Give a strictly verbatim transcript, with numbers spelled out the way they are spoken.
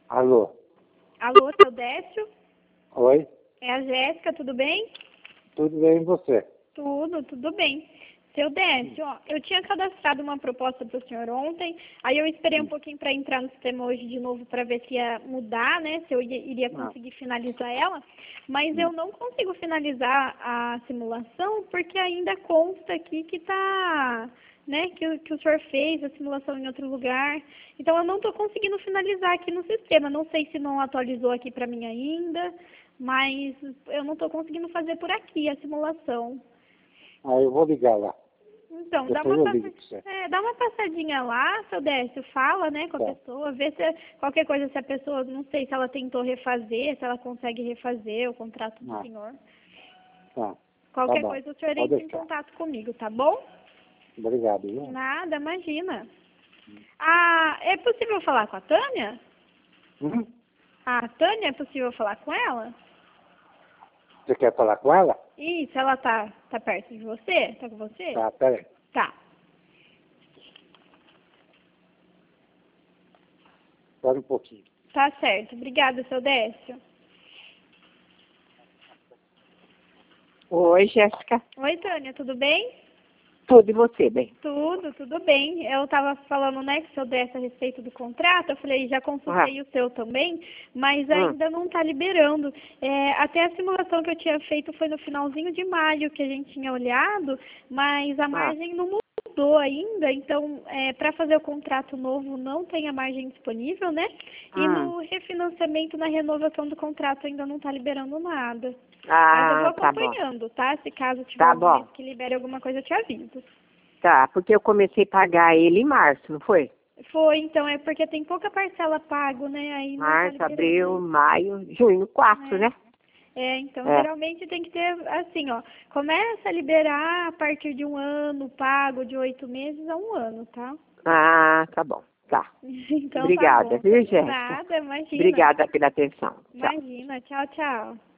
Alô? Alô, seu Décio? Oi? É a Jéssica, tudo bem? Tudo bem e você? Tudo, tudo bem. Seu Décio, ó, eu tinha cadastrado uma proposta para o senhor ontem, aí eu esperei um pouquinho para entrar no sistema hoje de novo para ver se ia mudar, né, se eu ia, iria Ah. conseguir finalizar ela, mas eu não consigo finalizar a simulação porque ainda consta aqui que tá, né, que, o- que o senhor fez a simulação em outro lugar, então eu não estou conseguindo finalizar aqui no sistema, não sei se não atualizou aqui para mim ainda, mas eu não estou conseguindo fazer por aqui a simulação. Ah, eu vou ligar lá. Então, dá Depois uma, eu passa... ligo pra você. é, dá uma passadinha lá, seu Décio, fala, né, com a Tá. pessoa, vê se qualquer coisa, se a pessoa, não sei se ela tentou refazer, se ela consegue refazer o contrato do Ah, senhor. tá. Tá Qualquer bom. coisa, o senhor Pode entra em deixar. contato comigo, tá bom? Obrigado, viu? Nada, imagina. Ah, é possível falar com a Tânia? Hum? A Tânia, é possível falar com ela? Você quer falar com ela? Isso, ela tá, tá perto de você? Tá com você? Tá, peraí. Tá. Espera um pouquinho. Tá certo. Obrigada, seu Décio. Oi, Jéssica. Oi, Tânia, tudo bem? Tudo e você, bem? Tudo, tudo bem. Eu estava falando, né, que se eu desse a respeito do contrato, eu falei, já consultei Ah. o seu também, mas Hum. ainda não está liberando. É, até a simulação que eu tinha feito foi no finalzinho de maio que a gente tinha olhado, mas a margem não mudou ainda, então para fazer o contrato novo não tem a margem disponível, né? E Hum. no refinanciamento, na renovação do contrato ainda não está liberando nada. Mas eu vou Ah, tá bom. acompanhando, tá? Se caso tiver Tá algum bom. momento que libere alguma coisa, eu te aviso. Tá, porque eu comecei a pagar ele em março, não foi? Foi, então, é porque tem pouca parcela pago, né? Aí não tá Março, abril, liberando. maio, junho, quatro, É. né? É, então, É. geralmente tem que ter, assim, ó, começa a liberar a partir de um ano, pago de oito meses a um ano, tá? Ah, tá bom. Tá. Então tá Obrigada, bom. viu, Jéssica? Nada, imagina. Obrigada pela atenção. Tchau. Imagina. Tchau, tchau.